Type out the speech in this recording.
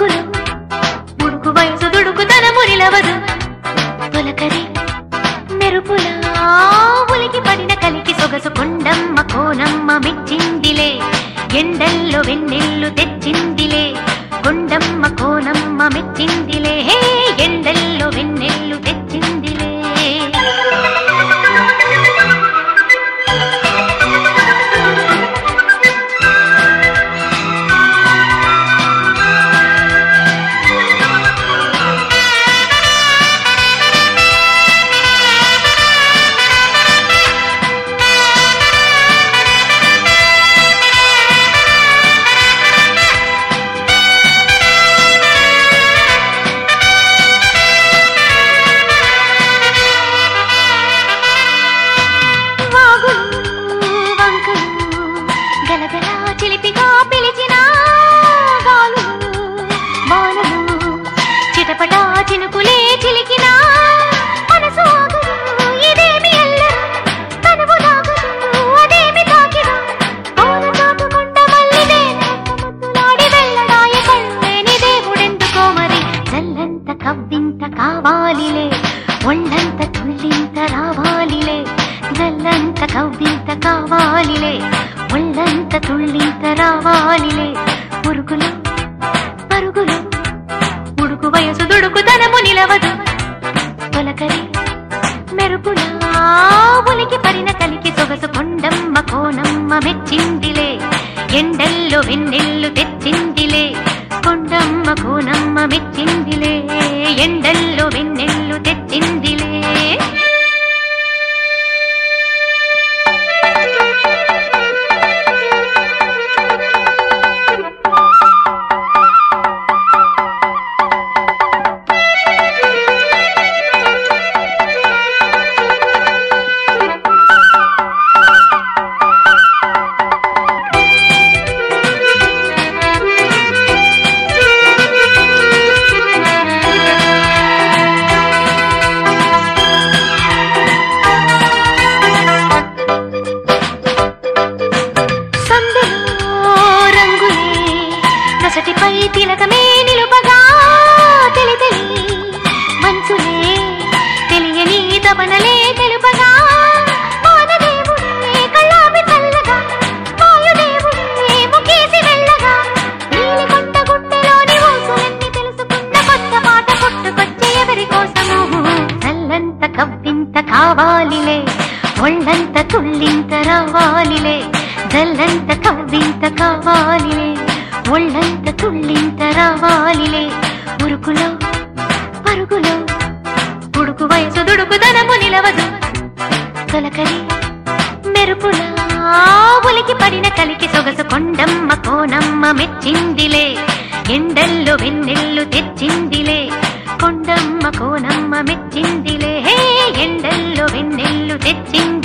ఉడుకులు ఉడుకు వయసు దుడుకుతనము నిలవదు తొలకరి మెరుపులా ఉలికి పడిన కలికి సొగసు కొండమ్మ కోనమ్మ మెచ్చిందిలే ఎండల్లో వెన్నెల్లు తెచ్చిందిలే కొండమ్మ కోనమ్మ మెచ్చిందిలే ఎండల్లో వెన్నెల్లు తెచ్చిందిలే కావాలిలే ఒళ్ళంత తుళ్ళింత రావాలిలే జల్లంత కవ్వింత కావాలిలే ఒళ్ళంత తుళ్ళింత రావాలిలే పురుగులు పరుగులు ఉడుకు వయసు దుడుకుతనము నిలవదు తొలకరి మెరుపులా ఉలికి పడిన కలికి సొగసు కొండమ్మ కోనమ్మ మెచ్చిందిలే ఎండల్లో వెన్నెల్లు తెచ్చిందిలే కొండమ్మ కోనమ్మ మెచ్చిందిలే ఎండల్లో వెన్నెల్లు తెచ్చిందిలే పై తిలకమే నిలుపగా తెలి తెలి మంచులే తెలియని తపనలే తెలుపగా వానదేవుడే కళ్ళాపి చల్లగా వాయుదేవుడే ముఖేసి వెళ్ళగా నీలి కొండ గుట్టెలోని ఊసులన్నీ తెలుసుకున్న కొత్త పాట పుట్టుకొచ్చే ఎవరి కోసము చల్లంత కవ్వింత కావాలిలే ఒళ్ళంత తుళ్ళింత రావాలిలే జల్లంత కవ్వింత కావాలిలే ఒళ్ళంత తుళ్ళింత రావాలిలే ఉరుకులో పరుగులో ఉడుకు వయసు దుడుకుదనము నిలవదు తొలకరి మెరుపులా ఉలికి పడిన కలికి సొగసు కొండమ్మ కోనమ్మ మెచ్చిందిలే ఎండల్లో వెన్నెల్లు తెచ్చిందిలే కొండమ్మ కోనమ్మ మెచ్చిందిలే ఎండల్లో వెన్నెల్లు తెచ్చింది